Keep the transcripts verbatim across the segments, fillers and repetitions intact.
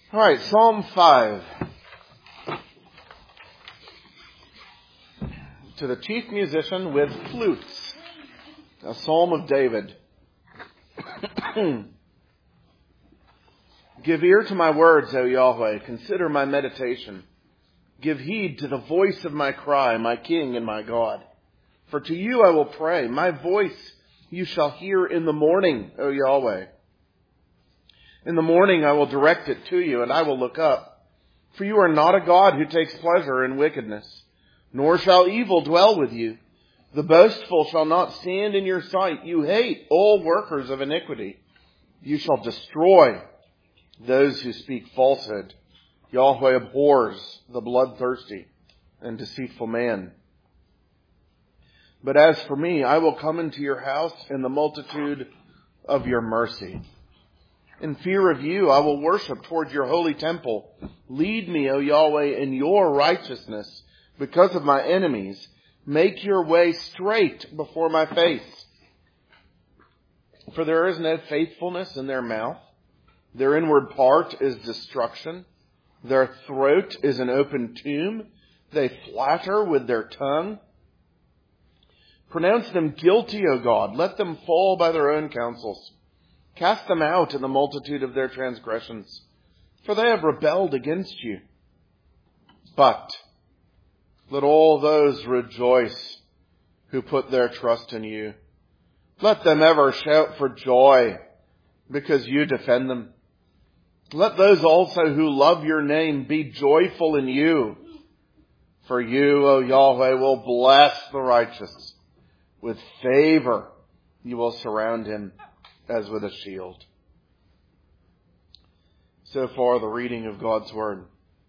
All right, Psalm five. To the chief musician with flutes, a psalm of David. Give ear to my words, O Yahweh. Consider my meditation. Give heed to the voice of my cry, my King and my God. For to you I will pray. My voice you shall hear in the morning, O Yahweh. In the morning I will direct it to you, and I will look up. For you are not a God who takes pleasure in wickedness, nor shall evil dwell with you. The boastful shall not stand in your sight. You hate all workers of iniquity. You shall destroy those who speak falsehood. Yahweh abhors the bloodthirsty and deceitful man. But as for me, I will come into your house in the multitude of your mercy. In fear of you, I will worship toward your holy temple. Lead me, O Yahweh, in your righteousness because of my enemies. Make your way straight before my face. For there is no faithfulness in their mouth. Their inward part is destruction. Their throat is an open tomb. They flatter with their tongue. Pronounce them guilty, O God. Let them fall by their own counsels. Cast them out in the multitude of their transgressions, for they have rebelled against you. But let all those rejoice who put their trust in you. Let them ever shout for joy because you defend them. Let those also who love your name be joyful in you. For you, O Yahweh, will bless the righteous. With favor you will surround him as with a shield. So far, the reading of God's Word.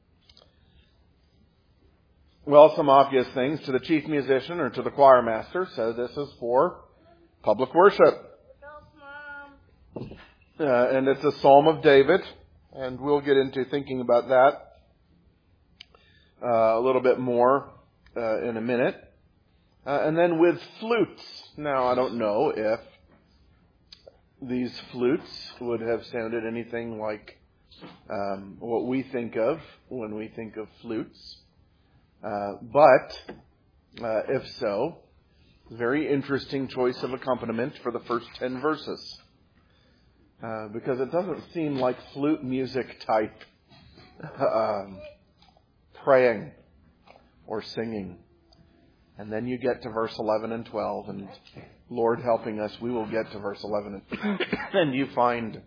Well, some obvious things to the chief musician or to the choir master. So this is for public worship. Uh, and it's a Psalm of David. And we'll get into thinking about that uh, a little bit more uh, in a minute. Uh, and then with flutes. Now, I don't know if these flutes would have sounded anything like um, what we think of when we think of flutes. Uh, but, uh, if so, very interesting choice of accompaniment for the first ten verses. Uh, because it doesn't seem like flute music type um, praying or singing. And then you get to verse eleven and twelve, and Lord helping us, we will get to verse eleven, and, and you find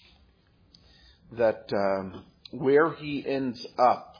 that um, where he ends up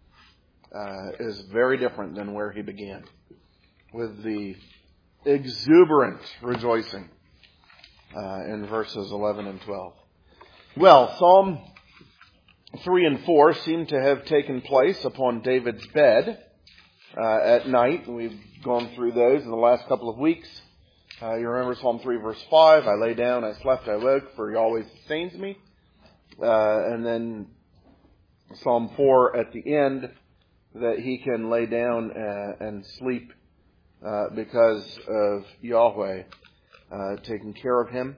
uh, is very different than where he began, with the exuberant rejoicing uh, in verses eleven and twelve. Well, Psalm three and four seem to have taken place upon David's bed uh, at night. We've gone through those in the last couple of weeks. Uh, you remember Psalm three verse five, I lay down, I slept, I woke, for he always sustains me. Uh, and then Psalm four at the end, that he can lay down uh, and sleep uh, because of Yahweh uh, taking care of him.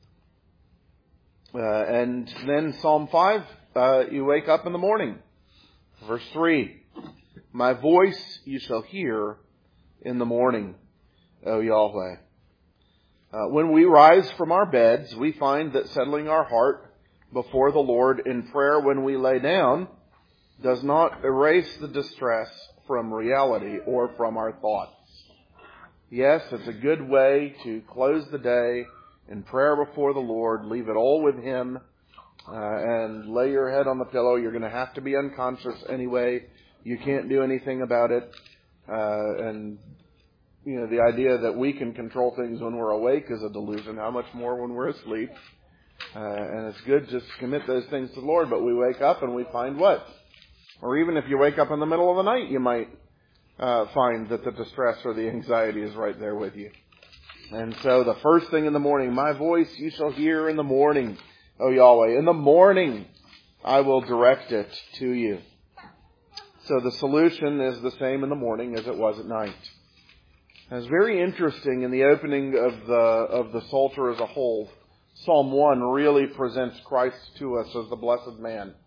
Uh, and then Psalm five, uh, you wake up in the morning. Verse three, my voice you shall hear in the morning, O Yahweh. Uh, when we rise from our beds, we find that settling our heart before the Lord in prayer when we lay down does not erase the distress from reality or from our thoughts. Yes, it's a good way to close the day in prayer before the Lord, leave it all with Him, uh, and lay your head on the pillow. You're going to have to be unconscious anyway. You can't do anything about it. Uh, and You know, the idea that we can control things when we're awake is a delusion. How much more when we're asleep? Uh, and it's good to commit those things to the Lord, but we wake up and we find what? Or even if you wake up in the middle of the night, you might uh, find that the distress or the anxiety is right there with you. And so the first thing in the morning, my voice you shall hear in the morning, O Yahweh. In the morning I will direct it to you. So the solution is the same in the morning as it was at night. It's very interesting in the opening of the of the Psalter as a whole. Psalm one really presents Christ to us as the blessed man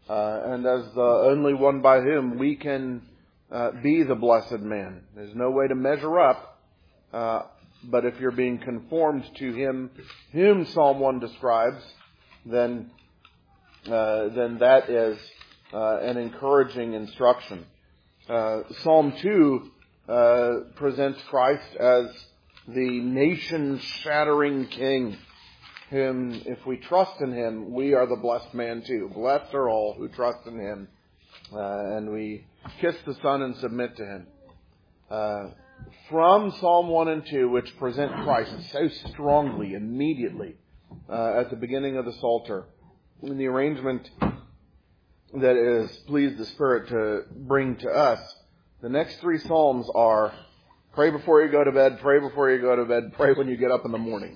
Uh, and as the only one by whom we can uh, be the blessed man. There's no way to measure up, uh, but if you're being conformed to him whom Psalm one describes, then uh, then that is uh, an encouraging instruction. Uh, Psalm two uh, presents Christ as the nation-shattering king, whom, if we trust in him, we are the blessed man too. Blessed are all who trust in him. Uh, and we kiss the Son and submit to him. Uh, from Psalm one and two, which present Christ so strongly, immediately, uh, at the beginning of the Psalter, in the arrangement that is pleased the Spirit to bring to us, the next three Psalms are pray before you go to bed, pray before you go to bed, pray when you get up in the morning.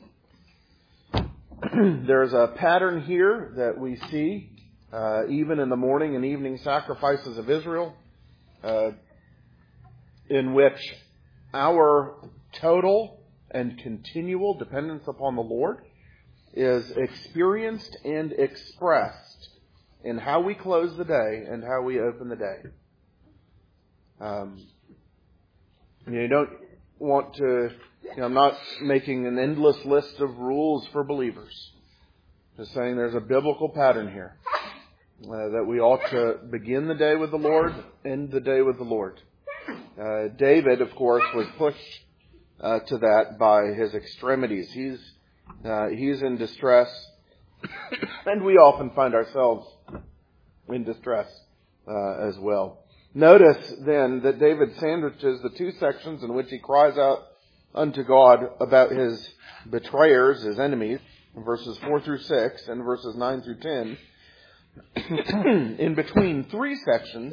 There's a pattern here that we see uh, even in the morning and evening sacrifices of Israel, uh, in which our total and continual dependence upon the Lord is experienced and expressed in how we close the day and how we open the day. Um, you don't want to, you know, I'm not making an endless list of rules for believers. Just saying there's a biblical pattern here. Uh, that we ought to begin the day with the Lord, end the day with the Lord. Uh, David, of course, was pushed uh, to that by his extremities. He's uh, he's in distress, and we often find ourselves in distress uh, as well. Notice then that David sandwiches the two sections in which he cries out unto God about his betrayers, his enemies, verses four through six and verses nine through ten, in between three sections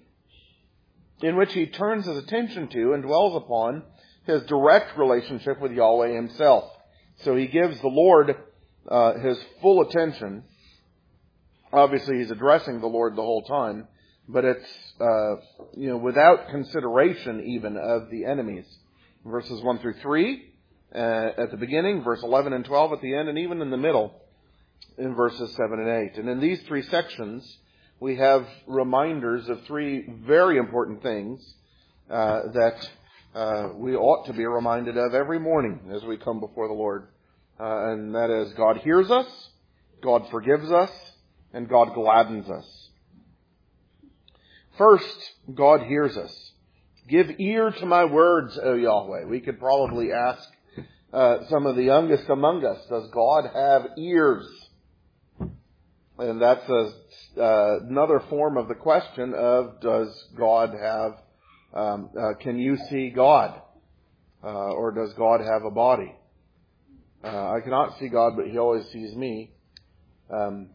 in which he turns his attention to and dwells upon his direct relationship with Yahweh himself. So he gives the Lord uh, his full attention. Obviously, he's addressing the Lord the whole time, but it's uh, you know without consideration even of the enemies. Verses one through three uh, at the beginning, verse eleven and twelve at the end, and even in the middle in verses seven and eight. And in these three sections, we have reminders of three very important things uh, that uh, we ought to be reminded of every morning as we come before the Lord. Uh, and that is, God hears us, God forgives us, and God gladdens us. First, God hears us. Give ear to my words, O Yahweh. We could probably ask uh, some of the youngest among us, does God have ears? And that's a, uh, another form of the question of, does God have, um, uh, can you see God? Uh, or does God have a body? Uh, I cannot see God, but he always sees me. Um,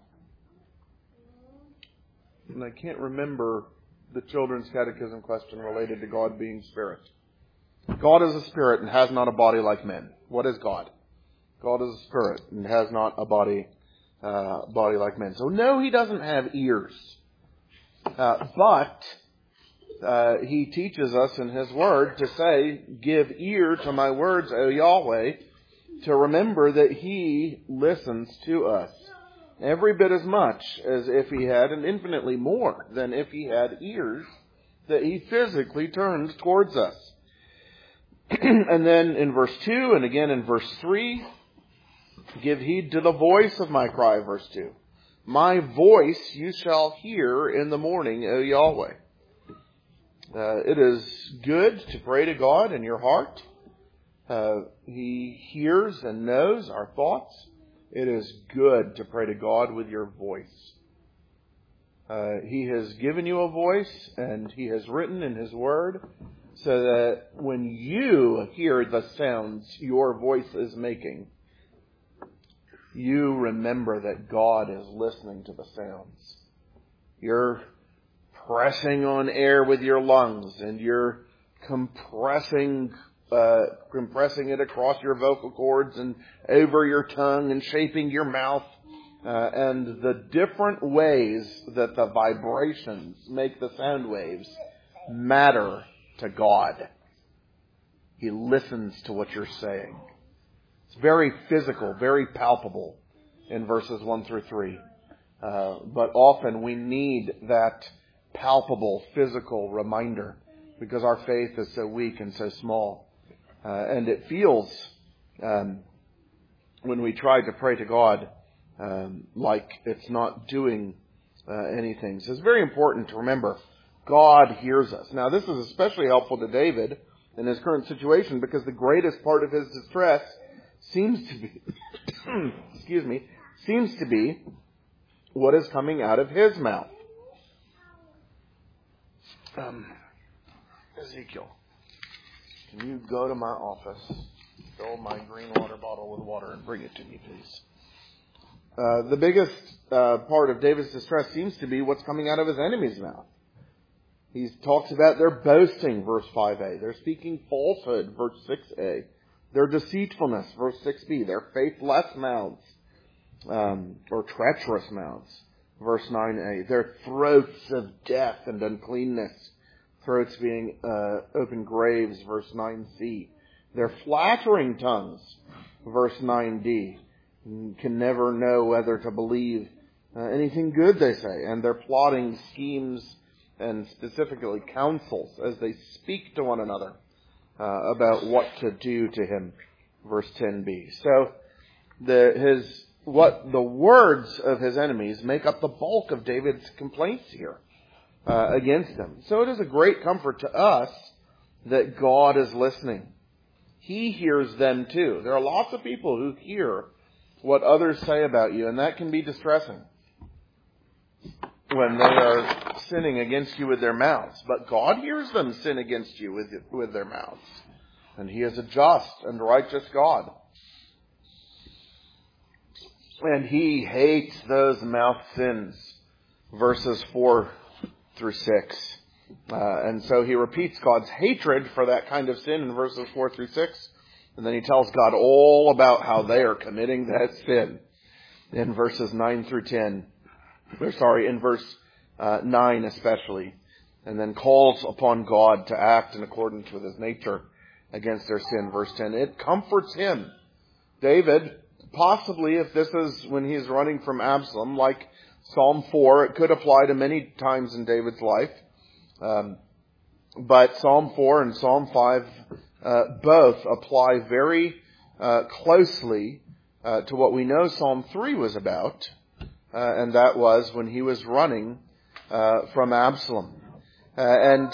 and I can't remember the children's catechism question related to God being spirit. God is a spirit and has not a body like men. What is God? God is a spirit and has not a body uh, body like men. So no, he doesn't have ears. Uh, but uh, he teaches us in his word to say, give ear to my words, O Yahweh, to remember that he listens to us. Every bit as much as if he had, and infinitely more than if he had ears, that he physically turns towards us. And then in verse two, and again in verse three, give heed to the voice of my cry, verse two. My voice you shall hear in the morning, O Yahweh. Uh, it is good to pray to God in your heart. Uh, he hears and knows our thoughts. It is good to pray to God with your voice. Uh, he has given you a voice, and he has written in his word, so that when you hear the sounds your voice is making, you remember that God is listening to the sounds. You're pressing on air with your lungs, and you're compressing Uh, compressing it across your vocal cords and over your tongue and shaping your mouth, uh, and the different ways that the vibrations make the sound waves matter to God. He listens to what you're saying. It's very physical, very palpable in verses one through three. Uh, but often we need that palpable, physical reminder because our faith is so weak and so small. Uh, and it feels, um, when we try to pray to God, um, like it's not doing uh, anything. So it's very important to remember God hears us. Now, this is especially helpful to David in his current situation because the greatest part of his distress seems to be, excuse me, seems to be what is coming out of his mouth. Um, Ezekiel, can you go to my office, fill my green water bottle with water, and bring it to me, please? Uh, the biggest uh, part of David's distress seems to be what's coming out of his enemy's mouth. He talks about their boasting, verse five a. They're speaking falsehood, verse six a. Their deceitfulness, verse six b. Their faithless mouths, um, or treacherous mouths, verse nine a. Their throats of death and uncleanness, throats being uh, open graves, verse nine c. Their flattering tongues, verse nine d. Can never know whether to believe uh, anything good they say. And their plotting schemes and specifically counsels as they speak to one another uh, about what to do to him, verse ten b. So the his what the words of his enemies make up the bulk of David's complaints here uh, against them. So it is a great comfort to us that God is listening. He hears them too. There are lots of people who hear what others say about you, and that can be distressing when they are sinning against you with their mouths. But God hears them sin against you with, with their mouths. And He is a just and righteous God. And He hates those mouth sins, verses four through six. Uh, and so He repeats God's hatred for that kind of sin in verses four through six. And then He tells God all about how they are committing that sin in verses nine through ten. Or sorry, in verse uh, nine especially. And then calls upon God to act in accordance with His nature against their sin, verse ten. It comforts him. David, possibly if this is when he's running from Absalom, like Psalm four, it could apply to many times in David's life. Um, but Psalm four and Psalm five uh, both apply very uh, closely uh, to what we know Psalm three was about, uh, and that was when he was running uh, from Absalom. Uh, and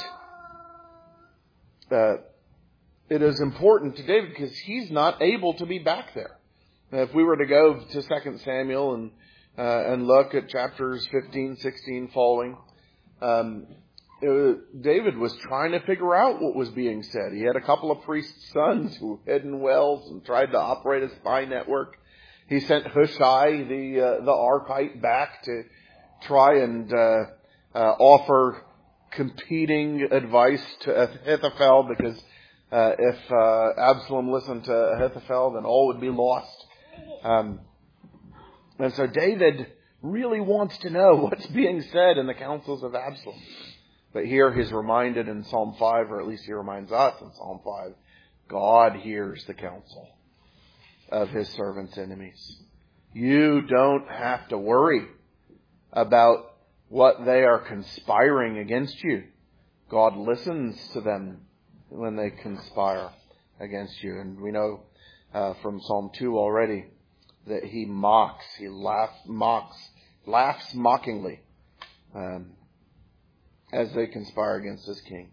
uh, it is important to David because he's not able to be back there. If we were to go to Second Samuel and uh, and look at chapters fifteen, sixteen following, um, it, David was trying to figure out what was being said. He had a couple of priests' sons who hid in wells and tried to operate a spy network. He sent Hushai, the uh, the Archite, back to try and uh, uh, offer competing advice to Ahithophel, because uh, if uh, Absalom listened to Ahithophel, then all would be lost. Um, and so David really wants to know what's being said in the councils of Absalom. But here he's reminded in Psalm five, or at least he reminds us in Psalm five, God hears the counsel of His servants' enemies. You don't have to worry about what they are conspiring against you. God listens to them when they conspire against you. And we know uh, from Psalm two already that He mocks, He laughs, mocks, laughs mockingly um, as they conspire against His king.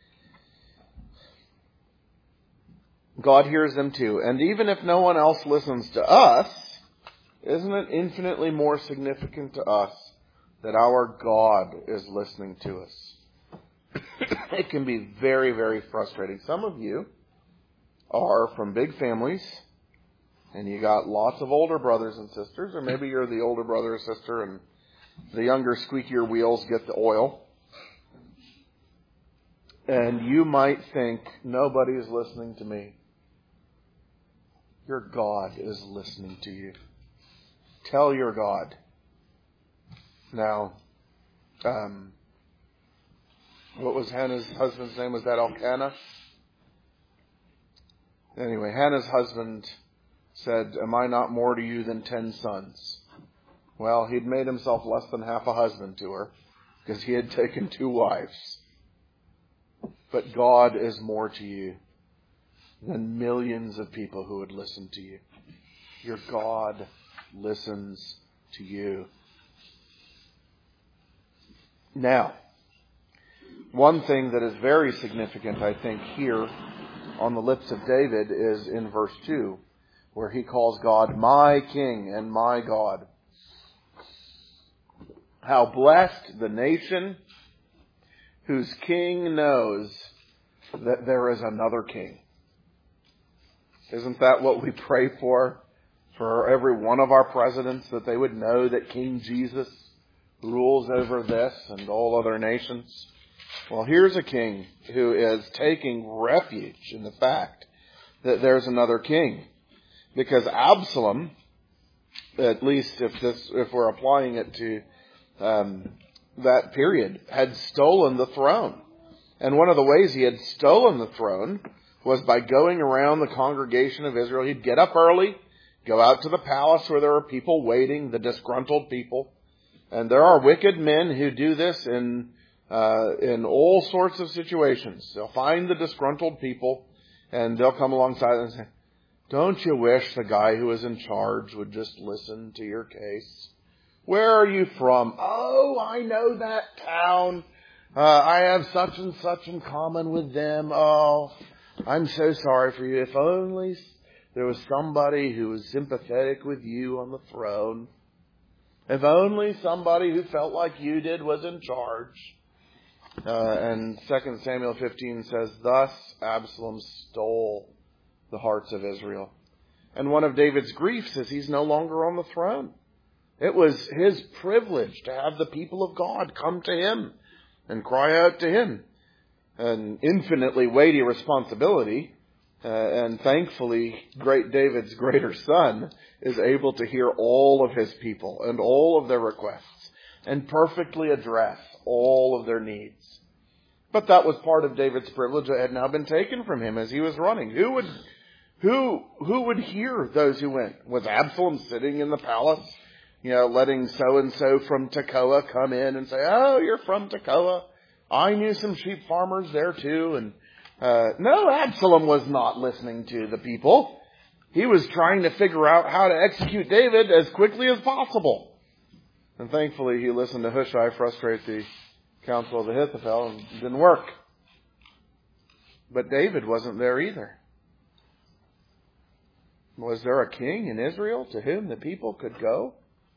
God hears them too. And even if no one else listens to us, isn't it infinitely more significant to us that our God is listening to us? It can be very, very frustrating. Some of you are from big families, and you got lots of older brothers and sisters, or maybe you're the older brother or sister, and the younger, squeakier wheels get the oil. And you might think, nobody is listening to me. Your God is listening to you. Tell your God. Now, um, what was Hannah's husband's name? Was that Elkanah? Anyway, Hannah's husband said, am I not more to you than ten sons? Well, he'd made himself less than half a husband to her because he had taken two wives. But God is more to you than millions of people who would listen to you. Your God listens to you. Now, one thing that is very significant, I think, here on the lips of David is in verse two, where he calls God my King and my God. How blessed the nation whose king knows that there is another king. Isn't that what we pray for? For every one of our presidents, that they would know that King Jesus rules over this and all other nations. Well, here's a king who is taking refuge in the fact that there's another king. Because Absalom, at least if this, if we're applying it to um, that period, had stolen the throne. And one of the ways he had stolen the throne was by going around the congregation of Israel. He'd get up early, go out to the palace where there are people waiting, the disgruntled people. And there are wicked men who do this in uh, in all sorts of situations. They'll find the disgruntled people and they'll come alongside and say, don't you wish the guy who is in charge would just listen to your case? Where are you from? Oh, I know that town. Uh, I have such and such in common with them. Oh, I'm so sorry for you. If only there was somebody who was sympathetic with you on the throne. If only somebody who felt like you did was in charge. Uh, and Second Samuel fifteen says, thus Absalom stole the hearts of Israel. And one of David's griefs is he's no longer on the throne. It was his privilege to have the people of God come to him and cry out to him. An infinitely weighty responsibility. Uh, and thankfully, great David's greater son is able to hear all of his people and all of their requests and perfectly address all of their needs. But that was part of David's privilege that had now been taken from him as he was running. Who would, who, who would hear those who went? Was Absalom sitting in the palace, you know, letting so-and-so from Tekoa come in and say, oh, you're from Tekoa. I knew some sheep farmers there too. And uh, no, Absalom was not listening to the people. He was trying to figure out how to execute David as quickly as possible. And thankfully, he listened to Hushai frustrate the counsel of Ahithophel, and it didn't work. But David wasn't there either. Was there a king in Israel to whom the people could go?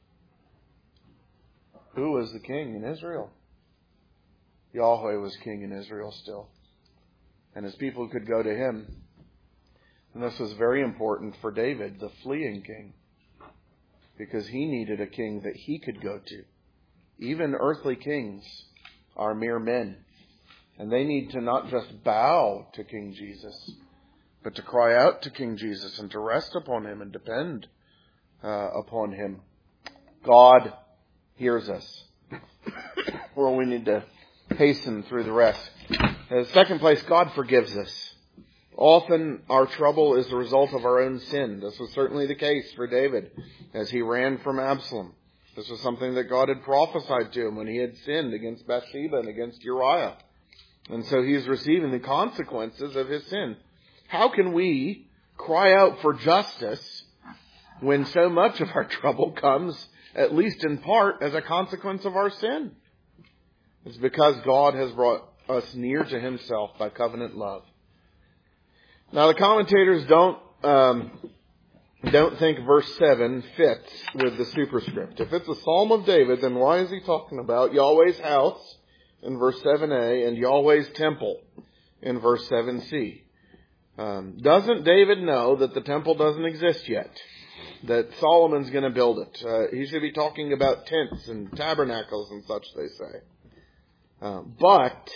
Who was the king in Israel? Yahweh was king in Israel still. And his people could go to him. And this was very important for David, the fleeing king. Because he needed a king that he could go to. Even earthly kings are mere men. And they need to not just bow to King Jesus, but to cry out to King Jesus and to rest upon him and depend uh, upon him. God hears us. Well, we need to hasten through the rest. In the second place, God forgives us. Often our trouble is the result of our own sin. This was certainly the case for David as he ran from Absalom. This was something that God had prophesied to him when he had sinned against Bathsheba and against Uriah. And so he's receiving the consequences of his sin. How can we cry out for justice when so much of our trouble comes, at least in part, as a consequence of our sin? It's because God has brought us near to himself by covenant love. Now the commentators don't um, don't think verse seven fits with the superscript. If it's a Psalm of David, then why is he talking about Yahweh's house in verse seven a and Yahweh's temple in verse seven c? Um, doesn't David know that the temple doesn't exist yet? That Solomon's going to build it? Uh, he should be talking about tents and tabernacles and such, they say. Uh, but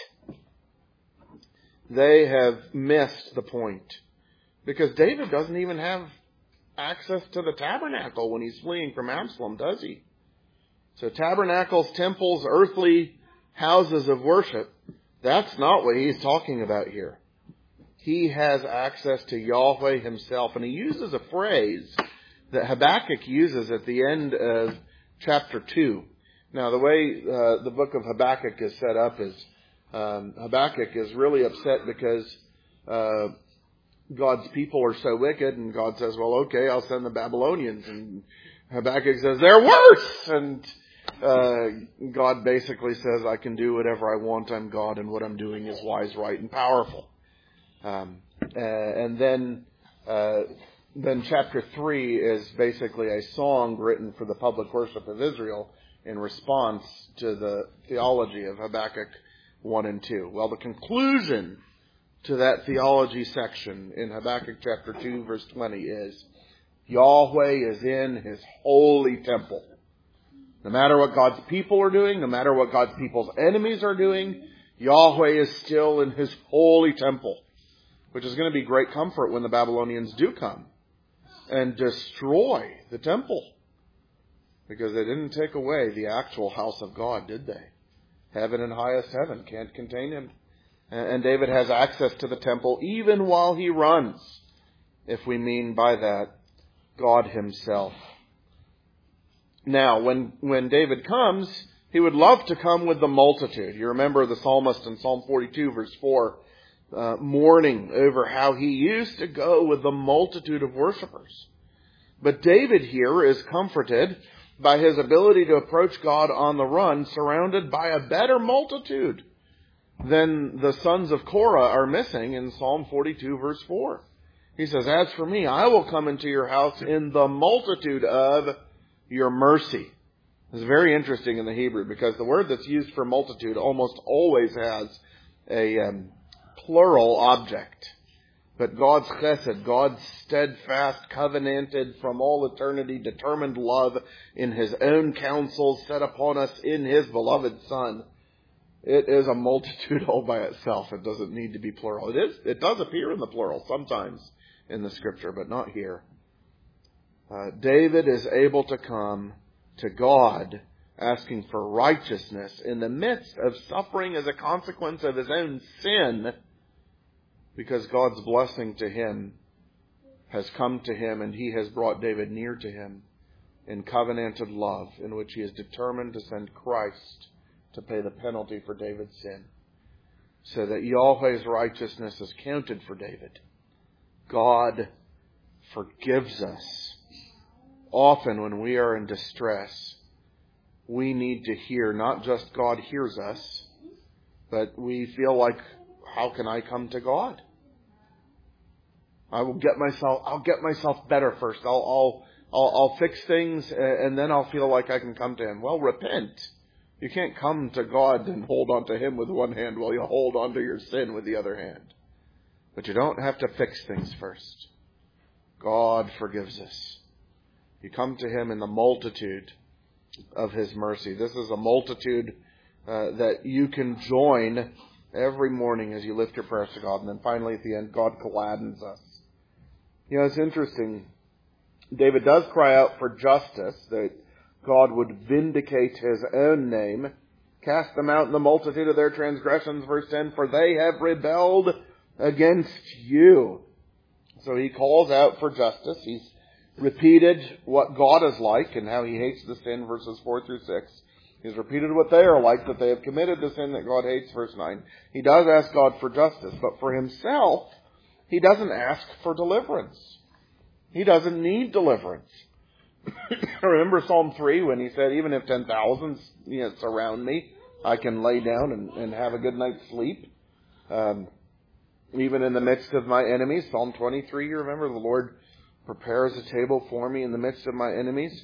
they have missed the point. Because David doesn't even have access to the tabernacle when he's fleeing from Absalom, does he? So tabernacles, temples, earthly houses of worship, that's not what he's talking about here. He has access to Yahweh himself. And he uses a phrase that Habakkuk uses at the end of chapter two. Now, the way uh, the book of Habakkuk is set up is um, Habakkuk is really upset because uh, God's people are so wicked, and God says, well, okay, I'll send the Babylonians. And Habakkuk says, they're worse! And uh, God basically says, I can do whatever I want. I'm God, and what I'm doing is wise, right, and powerful. Um, uh, and then uh, then chapter three is basically a song written for the public worship of Israel in response to the theology of Habakkuk one and two. Well, the conclusion to that theology section in Habakkuk chapter two, verse twenty is, Yahweh is in His holy temple. No matter what God's people are doing, no matter what God's people's enemies are doing, Yahweh is still in His holy temple, which is going to be great comfort when the Babylonians do come and destroy the temple. Because they didn't take away the actual house of God, did they? Heaven and highest heaven can't contain Him. And David has access to the temple even while he runs, if we mean by that God Himself. Now, when, when David comes, he would love to come with the multitude. You remember the psalmist in Psalm forty-two, verse four, uh, mourning over how he used to go with the multitude of worshipers. But David here is comforted by his ability to approach God on the run, surrounded by a better multitude than the sons of Korah are missing in Psalm forty-two, verse four. He says, as for me, I will come into your house in the multitude of your mercy. It's very interesting in the Hebrew, because the word that's used for multitude almost always has a um, plural object. But God's chesed, God's steadfast, covenanted, from all eternity, determined love in His own counsel set upon us in His beloved Son, it is a multitude all by itself. It doesn't need to be plural. It is. It does appear in the plural sometimes in the Scripture, but not here. Uh, David is able to come to God asking for righteousness in the midst of suffering as a consequence of his own sin, because God's blessing to him has come to him, and He has brought David near to Him in covenanted love, in which He is determined to send Christ to pay the penalty for David's sin, so that Yahweh's righteousness is counted for David. God forgives us. Often when we are in distress, we need to hear not just God hears us, but we feel like, how can I come to God? I will get myself, I'll get myself better first. I'll, I'll, I'll, I'll fix things, and then I'll feel like I can come to Him. Well, repent. You can't come to God and hold on to Him with one hand while you hold on to your sin with the other hand. But you don't have to fix things first. God forgives us. You come to Him in the multitude of His mercy. This is a multitude uh, that you can join every morning as you lift your prayers to God. And then finally at the end, God gladdens us. You know, it's interesting. David does cry out for justice, that God would vindicate His own name. Cast them out in the multitude of their transgressions, verse ten, for they have rebelled against you. So he calls out for justice. He's repeated what God is like and how He hates the sin, verses four through six. He's repeated what they are like, that they have committed the sin that God hates, verse nine. He does ask God for justice, but for Himself, He doesn't ask for deliverance. He doesn't need deliverance. Remember Psalm three when he said, even if ten thousands you know, surround me, I can lay down and, and have a good night's sleep. Um, even in the midst of my enemies. Psalm twenty-three, you remember, the Lord prepares a table for me in the midst of my enemies.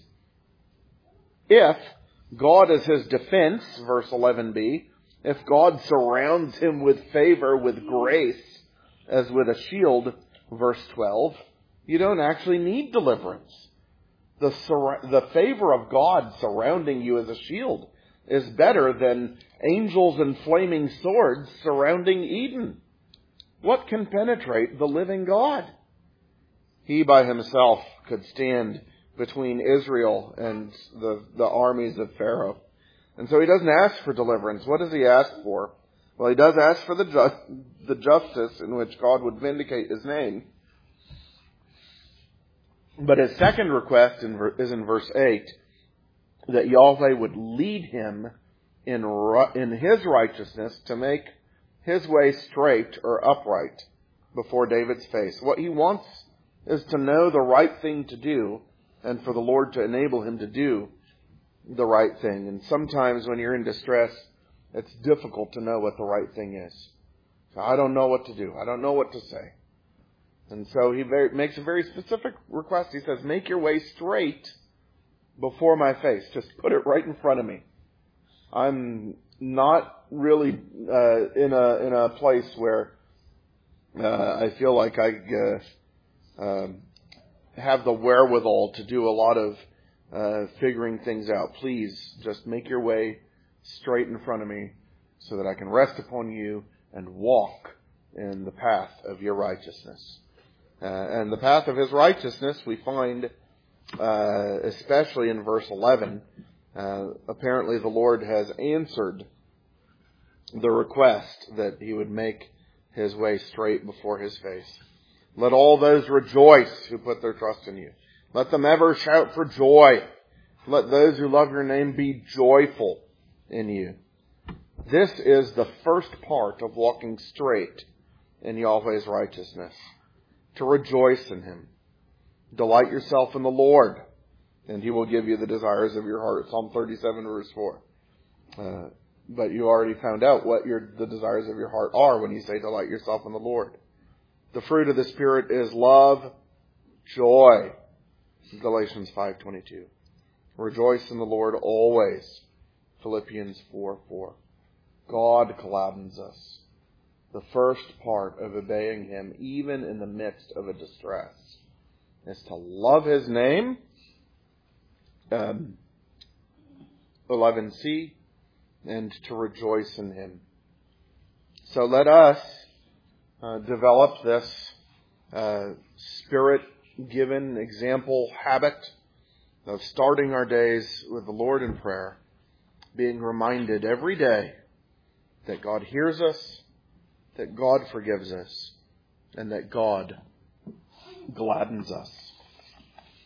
If God is His defense, verse eleven b, if God surrounds him with favor, with grace, as with a shield, verse twelve, you don't actually need deliverance. The, sur- the favor of God surrounding you as a shield is better than angels and flaming swords surrounding Eden. What can penetrate the living God? He by Himself could stand between Israel and the, the armies of Pharaoh. And so He doesn't ask for deliverance. What does He ask for? Well, He does ask for the, ju- the justice in which God would vindicate His name. But His second request in ver- is in verse eight. that Yahweh would lead him in in his righteousness to make his way straight or upright before David's face. What he wants is to know the right thing to do and for the Lord to enable him to do the right thing. And sometimes when you're in distress, it's difficult to know what the right thing is. So I don't know what to do. I don't know what to say. And so he very, makes a very specific request. He says, make your way straight before my face. Just put it right in front of me. I'm not really uh, in a in a place where uh, I feel like I uh, uh, have the wherewithal to do a lot of uh, figuring things out. Please just make your way straight in front of me so that I can rest upon you and walk in the path of your righteousness. Uh, and the path of his righteousness we find uh, especially in verse eleven. Uh, apparently the Lord has answered the request that he would make his way straight before his face. Let all those rejoice who put their trust in you. Let them ever shout for joy. Let those who love your name be joyful in you. This is the first part of walking straight in Yahweh's righteousness. To rejoice in him. Delight yourself in the Lord, and he will give you the desires of your heart. Psalm thirty-seven, verse four. Uh, but you already found out what your the desires of your heart are when you say delight yourself in the Lord. The fruit of the Spirit is love, joy. Galatians five twenty-two. Rejoice in the Lord always. Philippians four four. God gladdens us. The first part of obeying him, even in the midst of a distress, is to love his name. Um, eleven c, and to rejoice in him. So let us uh, develop this uh, Spirit-given example habit of starting our days with the Lord in prayer, being reminded every day that God hears us, that God forgives us, and that God gladdens us.